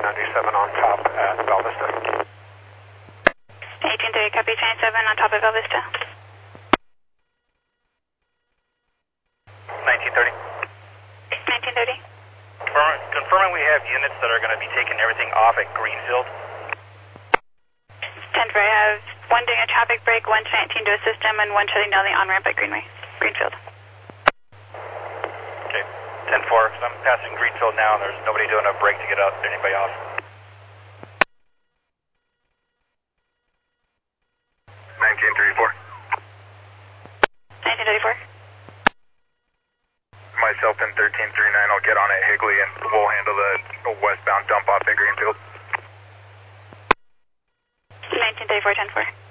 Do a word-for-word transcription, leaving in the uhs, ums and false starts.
ninety-seven on top at Val Vista. eighteen thirty, copy twenty-seven on top of Val Vista. nineteen thirty. nineteen thirty. Confirming, confirming we have units that are going to be taking everything off at Greenfield. ten four, I have one doing a traffic break, one nineteen to a system, and one shutting down the on-ramp at Greenway, Greenfield. Okay, ten four, so I'm passing Greenfield now, and there's nobody doing a break to get out, anybody off. nineteen thirty-four. nineteen thirty-four. Myself and thirteen thirty-nine, I'll get on at Higley and we'll handle the westbound dump off at Greenfield. nineteen thirty-four, ten four.